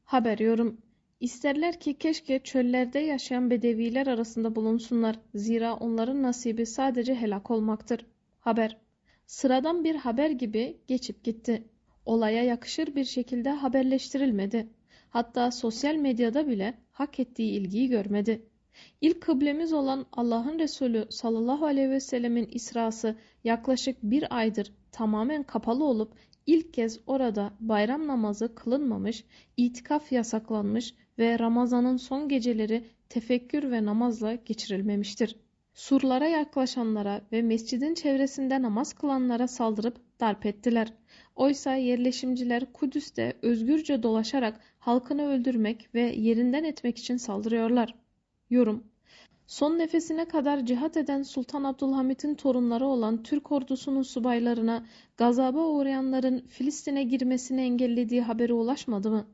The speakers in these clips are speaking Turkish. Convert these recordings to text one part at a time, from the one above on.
Haber yorum. İsterler ki keşke çöllerde yaşayan bedeviler arasında bulunsunlar. Zira onların nasibi sadece helak olmaktır. Haber. Sıradan bir haber gibi geçip gitti. Olaya yakışır bir şekilde haberleştirilmedi. Hatta sosyal medyada bile hak ettiği ilgiyi görmedi. İlk kıblemiz olan Allah'ın Resulü sallallahu aleyhi ve sellemin İsrası yaklaşık bir aydır tamamen kapalı olup ilk kez orada bayram namazı kılınmamış, itikaf yasaklanmış ve Ramazan'ın son geceleri tefekkür ve namazla geçirilmemiştir. Surlara yaklaşanlara ve mescidin çevresinde namaz kılanlara saldırıp darp ettiler. Oysa yerleşimciler Kudüs'te özgürce dolaşarak halkını öldürmek ve yerinden etmek için saldırıyorlar. Yorum. Son nefesine kadar cihat eden Sultan Abdülhamit'in torunları olan Türk ordusunun subaylarına gazaba uğrayanların Filistin'e girmesini engellediği haberi ulaşmadı mı?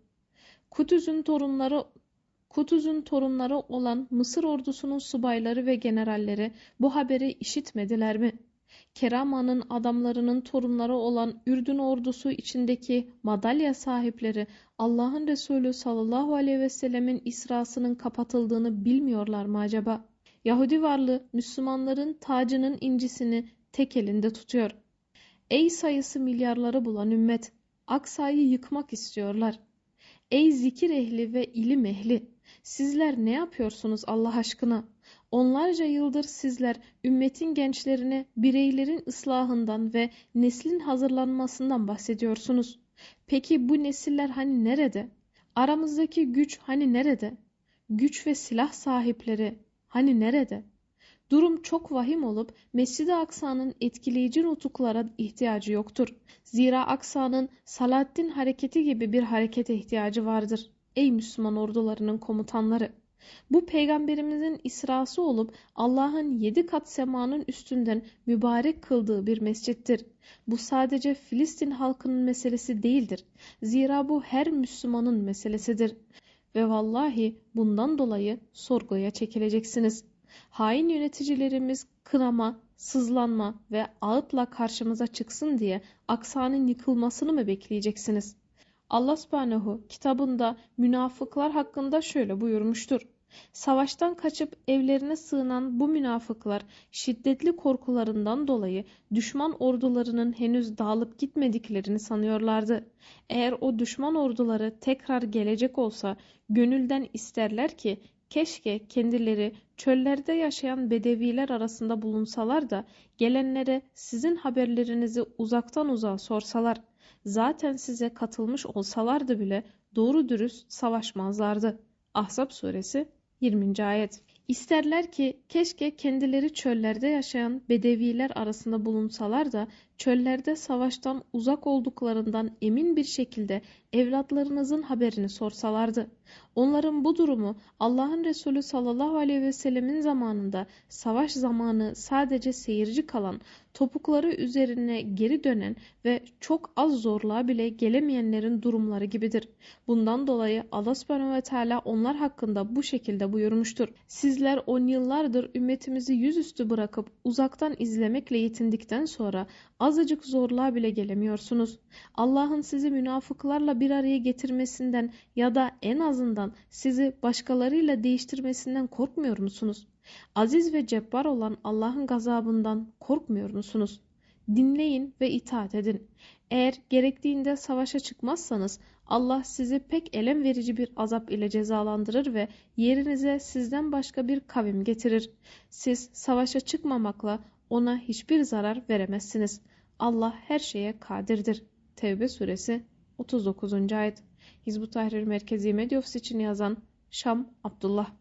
Kutuz'un torunları olan Mısır ordusunun subayları ve generalleri bu haberi işitmediler mi? Kerama'nın adamlarının torunları olan Ürdün ordusu içindeki madalya sahipleri Allah'ın Resulü sallallahu aleyhi ve sellemin İsrasının kapatıldığını bilmiyorlar mı acaba? Yahudi varlığı Müslümanların tacının incisini tek elinde tutuyor. Ey sayısı milyarları bulan ümmet! Aksa'yı yıkmak istiyorlar. Ey zikir ehli ve ilim ehli! Sizler ne yapıyorsunuz Allah aşkına? Onlarca yıldır sizler ümmetin gençlerine bireylerin ıslahından ve neslin hazırlanmasından bahsediyorsunuz. Peki bu nesiller hani nerede? Aramızdaki güç hani nerede? Güç ve silah sahipleri hani nerede? Durum çok vahim olup Mescid-i Aksa'nın etkileyici nutuklara ihtiyacı yoktur. Zira Aksa'nın Salahaddin hareketi gibi bir harekete ihtiyacı vardır. Ey Müslüman ordularının komutanları! Bu peygamberimizin İsrası olup Allah'ın 7 kat semanın üstünden mübarek kıldığı bir mescittir. Bu sadece Filistin halkının meselesi değildir. Zira bu her Müslümanın meselesidir. Ve vallahi bundan dolayı sorguya çekileceksiniz. Hain yöneticilerimiz kınama, sızlanma ve ağıtla karşımıza çıksın diye Aksa'nın yıkılmasını mı bekleyeceksiniz? Allah subhanehu kitabında münafıklar hakkında şöyle buyurmuştur. Savaştan kaçıp evlerine sığınan bu münafıklar şiddetli korkularından dolayı düşman ordularının henüz dağılıp gitmediklerini sanıyorlardı. Eğer o düşman orduları tekrar gelecek olsa gönülden isterler ki keşke kendileri çöllerde yaşayan bedeviler arasında bulunsalar da gelenlere sizin haberlerinizi uzaktan uzağa sorsalar. Zaten size katılmış olsalardı bile doğru dürüst savaşmazlardı. Ahzab suresi 20. ayet. İsterler ki keşke kendileri çöllerde yaşayan bedeviler arasında bulunsalar da çöllerde savaştan uzak olduklarından emin bir şekilde evlatlarınızın haberini sorsalardı. Onların bu durumu Allah'ın Resulü sallallahu aleyhi ve sellemin zamanında savaş zamanı sadece seyirci kalan, topukları üzerine geri dönen ve çok az zorluğa bile gelemeyenlerin durumları gibidir. Bundan dolayı Allah subhanahu ve teala onlar hakkında bu şekilde buyurmuştur. Sizler 10 yıllardır ümmetimizi yüzüstü bırakıp uzaktan izlemekle yetindikten sonra azıcık zorluğa bile gelemiyorsunuz. Allah'ın sizi münafıklarla bir araya getirmesinden ya da en azından sizi başkalarıyla değiştirmesinden korkmuyor musunuz? Aziz ve cebbar olan Allah'ın gazabından korkmuyor musunuz? Dinleyin ve itaat edin. Eğer gerektiğinde savaşa çıkmazsanız Allah sizi pek elem verici bir azap ile cezalandırır ve yerinize sizden başka bir kavim getirir. Siz savaşa çıkmamakla ona hiçbir zarar veremezsiniz. Allah her şeye kadirdir. Tevbe suresi 39. ayet. Hizb-ut Tahrir Merkezi Medya Ofisi için yazan Şam Abdullah.